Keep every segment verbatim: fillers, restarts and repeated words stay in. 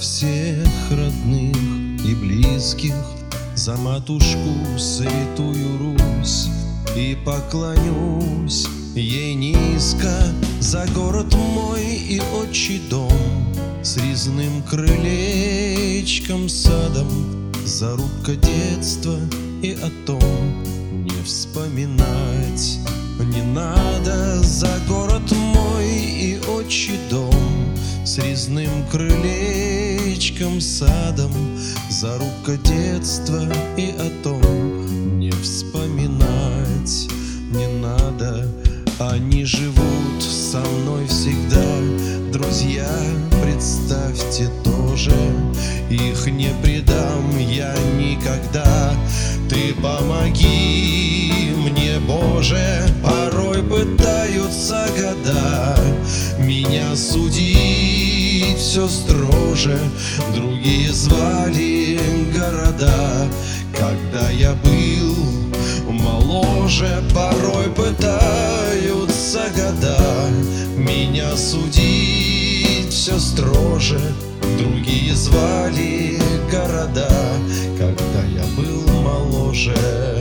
всех родных и близких, за матушку святую Русь, и поклонюсь ей низко за город мой и отчий дом, с резным крылечком, садом, зарубка детства, и о том не вспоминать не надо. За город мой и отчий дом, с резным крылечком, садом, зарубка детства, и о том не вспоминать не надо. Они живут со мной всегда, друзья, представьте тоже, их не предам я никогда. Ты помоги мне, Боже, порой пытаются года меня судить все строже, другие звали города. Когда я был моложе, порой пытаются года меня судить все строже, другие звали города. Когда я был моложе.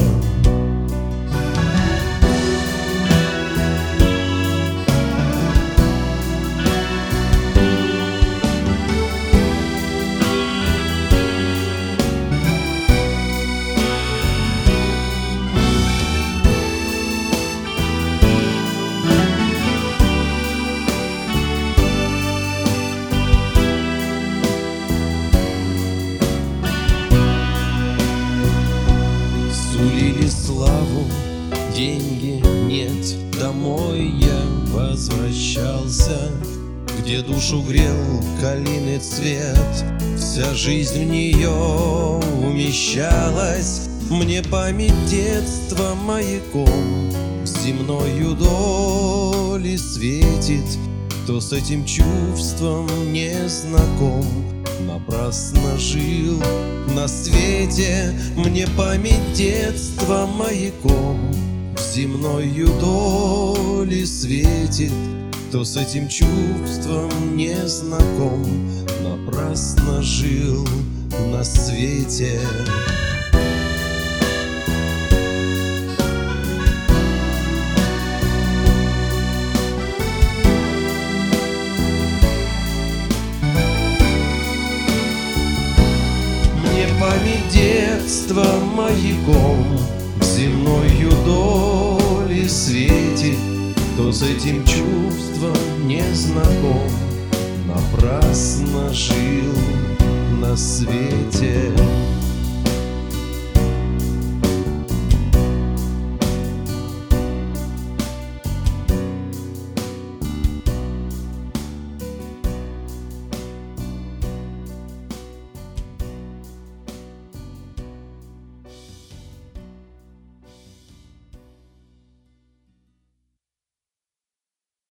Сулили славу, деньги нет, домой я возвращался, где душу грел калины цвет, вся жизнь в нее умещалась. Мне память детства маяком земною доли светит. Кто с этим чувством не знаком, напрасно жил на свете. Мне память детства маяком земною доли светит. Кто с этим чувством не знаком, напрасно жил на свете. Память детства маяком земною доли светит. Кто с этим чувством не знаком, напрасно жил на свете.